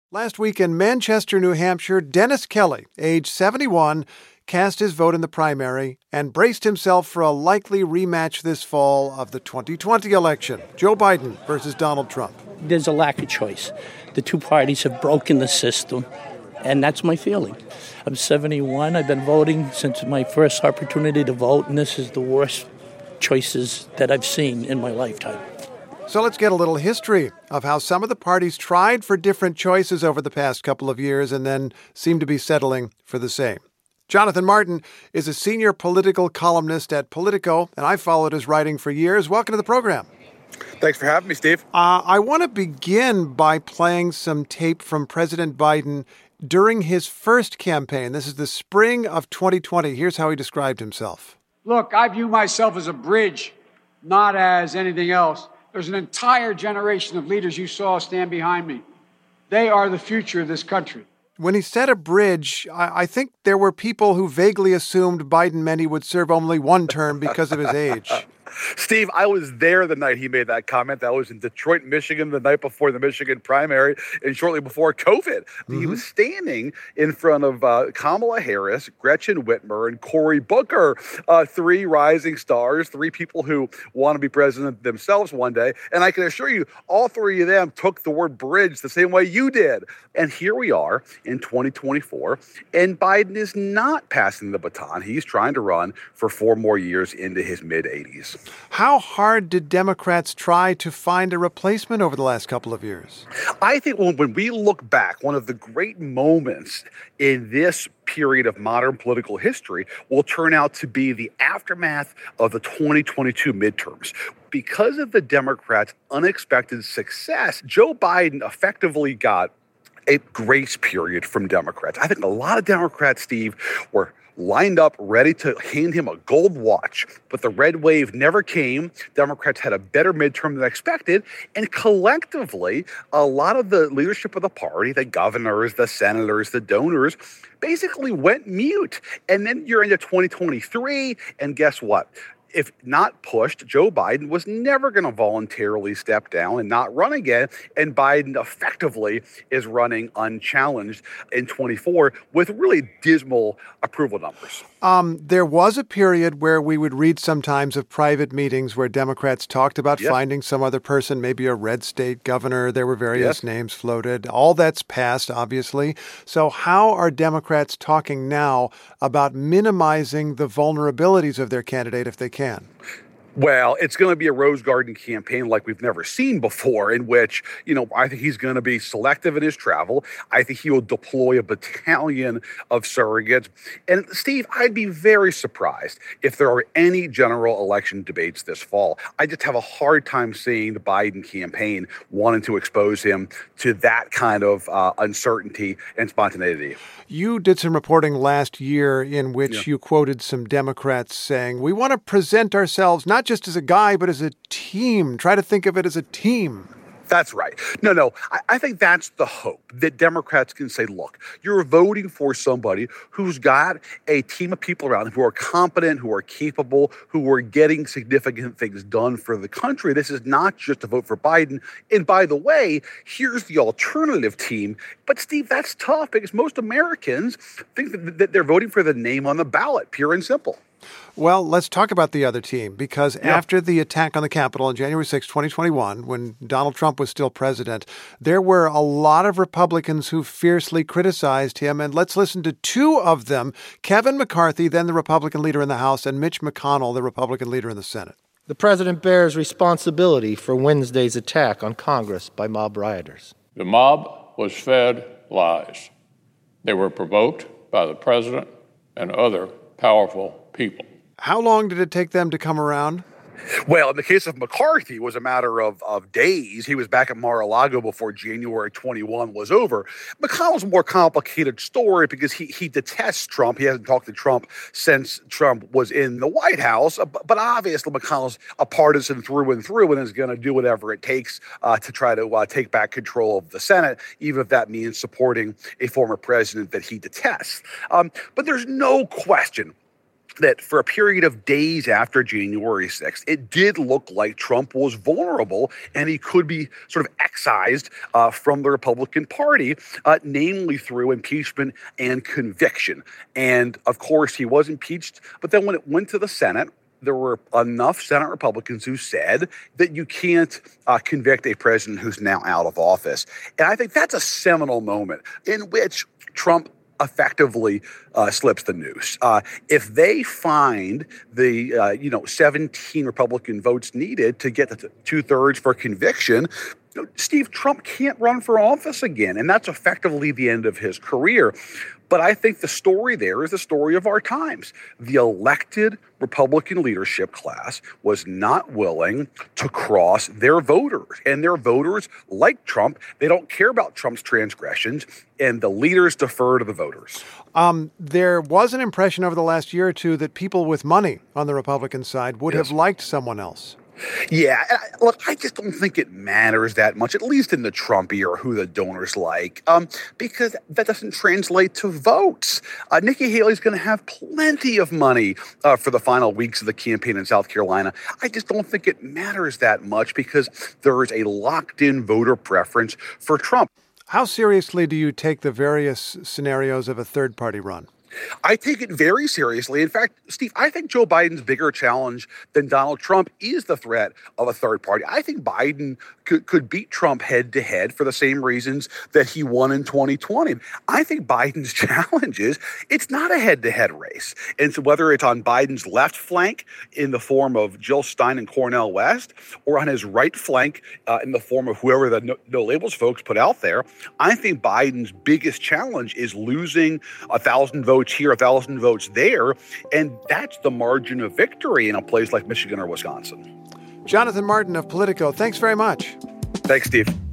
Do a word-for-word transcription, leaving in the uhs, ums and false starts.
Last week in Manchester, New Hampshire, Dennis Kelly, age seventy-one, cast his vote in the primary and braced himself for a likely rematch this fall of the twenty twenty election. Joe Biden versus Donald Trump. There's a lack of choice. The two parties have broken the system, and that's my feeling. I'm seventy-one. I've been voting since my first opportunity to vote, and this is the worst choices that I've seen in my lifetime. So let's get a little history of how some of the parties tried for different choices over the past couple of years and then seem to be settling for the same. Jonathan Martin is a senior political columnist at Politico, and I've followed his writing for years. Welcome to the program. Thanks for having me, Steve. Uh, I want to begin by playing some tape from President Biden during his first campaign. This is the spring of twenty twenty. Here's how he described himself. Look, I view myself as a bridge, not as anything else. There's an entire generation of leaders you saw stand behind me. They are the future of this country. When he said a bridge, I, I think there were people who vaguely assumed Biden meant he would serve only one term because of his age. Steve, I was there the night he made that comment. I was in Detroit, Michigan, the night before the Michigan primary and shortly before COVID. Mm-hmm. He was standing in front of uh, Kamala Harris, Gretchen Whitmer, and Cory Booker, uh, three rising stars, three people who want to be president themselves one day. And I can assure you, all three of them took the word bridge the same way you did. And here we are in twenty twenty-four, and Biden is not passing the baton. He's trying to run for four more years into his mid-eighties. How hard did Democrats try to find a replacement over the last couple of years? I think when, when we look back, one of the great moments in this period of modern political history will turn out to be the aftermath of the twenty twenty-two midterms. Because of the Democrats' unexpected success, Joe Biden effectively got a grace period from Democrats. I think a lot of Democrats, Steve, were lined up, ready to hand him a gold watch. But the red wave never came. Democrats had a better midterm than expected. And collectively, a lot of the leadership of the party, the governors, the senators, the donors, basically went mute. And then you're into twenty twenty-three, and guess what? If not pushed, Joe Biden was never going to voluntarily step down and not run again. And Biden effectively is running unchallenged in twenty-four with really dismal approval numbers. Um, there was a period where we would read sometimes of private meetings where Democrats talked about Yep. finding some other person, maybe a red state governor. There were various Yes. names floated. All that's passed, obviously. So how are Democrats talking now about minimizing the vulnerabilities of their candidate if they can? Well, it's going to be a Rose Garden campaign like we've never seen before, in which, you know, I think he's going to be selective in his travel. I think he will deploy a battalion of surrogates. And Steve, I'd be very surprised if there are any general election debates this fall. I just have a hard time seeing the Biden campaign wanting to expose him to that kind of uh, uncertainty and spontaneity. You did some reporting last year in which Yeah. you quoted some Democrats saying, we want to present ourselves not just as a guy, but as a team. Try to think of it as a team. That's right. No, no, I, I think that's the hope, that Democrats can say, look, you're voting for somebody who's got a team of people around him who are competent, who are capable, who are getting significant things done for the country. This is not just a vote for Biden. And by the way, here's the alternative team. But Steve, that's tough because most Americans think that, that they're voting for the name on the ballot, pure and simple. Well, let's talk about the other team, because Yeah. after the attack on the Capitol on January sixth, twenty twenty-one, when Donald Trump was still president, there were a lot of Republicans who fiercely criticized him. And let's listen to two of them, Kevin McCarthy, then the Republican leader in the House, and Mitch McConnell, the Republican leader in the Senate. The president bears responsibility for Wednesday's attack on Congress by mob rioters. The mob was fed lies. They were provoked by the president and other powerful people. How long did it take them to come around? Well, in the case of McCarthy, it was a matter of, of days. He was back at Mar-a-Lago before January twenty-first was over. McConnell's a more complicated story because he, he detests Trump. He hasn't talked to Trump since Trump was in the White House. But, but obviously, McConnell's a partisan through and through and is going to do whatever it takes uh, to try to uh, take back control of the Senate, even if that means supporting a former president that he detests. Um, but there's no question that for a period of days after January sixth, it did look like Trump was vulnerable and he could be sort of excised uh, from the Republican Party, uh, namely through impeachment and conviction. And of course, he was impeached. But then when it went to the Senate, there were enough Senate Republicans who said that you can't uh, convict a president who's now out of office. And I think that's a seminal moment in which Trump effectively uh, slips the noose. Uh, if they find the, uh, you know, seventeen Republican votes needed to get the two-thirds for conviction, you know, Steve, Trump can't run for office again. And that's effectively the end of his career. But I think the story there is the story of our times. The elected Republican leadership class was not willing to cross their voters. And their voters, like Trump, they don't care about Trump's transgressions, and the leaders defer to the voters. Um, there was an impression over the last year or two that people with money on the Republican side would yes. have liked someone else. Yeah, and I, look, I just don't think it matters that much, at least in the Trump era, who the donors like, um, because that doesn't translate to votes. Uh, Nikki Haley's going to have plenty of money uh, for the final weeks of the campaign in South Carolina. I just don't think it matters that much because there is a locked-in voter preference for Trump. How seriously do you take the various scenarios of a third-party run? I take it very seriously. In fact, Steve, I think Joe Biden's bigger challenge than Donald Trump is the threat of a third party. I think Biden could, could beat Trump head to head for the same reasons that he won in twenty twenty. I think Biden's challenge is it's not a head to head race. And so whether it's on Biden's left flank in the form of Jill Stein and Cornel West, or on his right flank uh, in the form of whoever the no, no labels folks put out there, I think Biden's biggest challenge is losing a thousand votes here, a thousand votes there, and that's the margin of victory in a place like Michigan or Wisconsin. Jonathan Martin of Politico, thanks very much. Thanks, Steve.